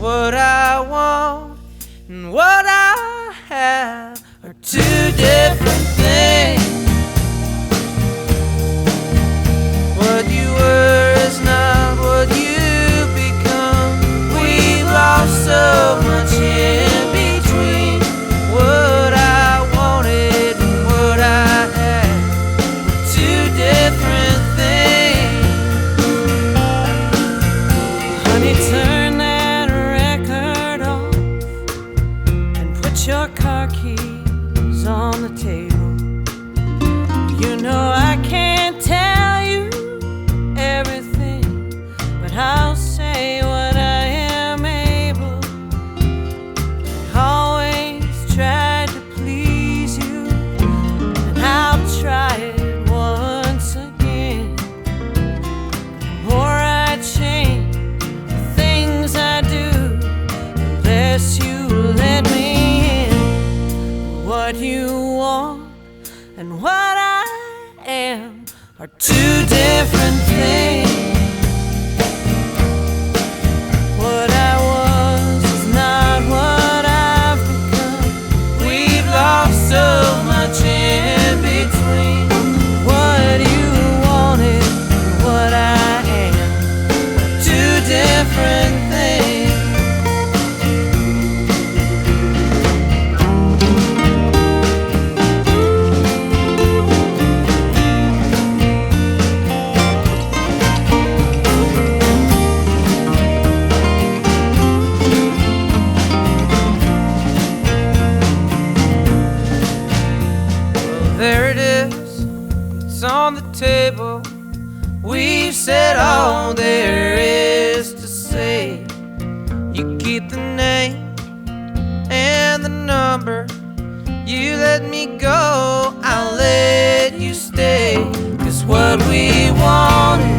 What I want and what I have are two different things. What you were is not what you become. We've lost so much in between. What I wanted and what I had were two different things. Honey, turn that record off and put your car keys on the table. You know I can't tell you everything, but I'll say what I am able. I always tried to please you, and I'll try it once again. The more I change the things I do, the less you let me in. What you want and what I am are two different things. What I was is not what I've become. We've lost so much in between. What you wanted and what I am Are two different things. There it is, it's on the table. We've said all there is to say. You keep the name and the number. You let me go, I'll let you stay. 'Cause what we wanted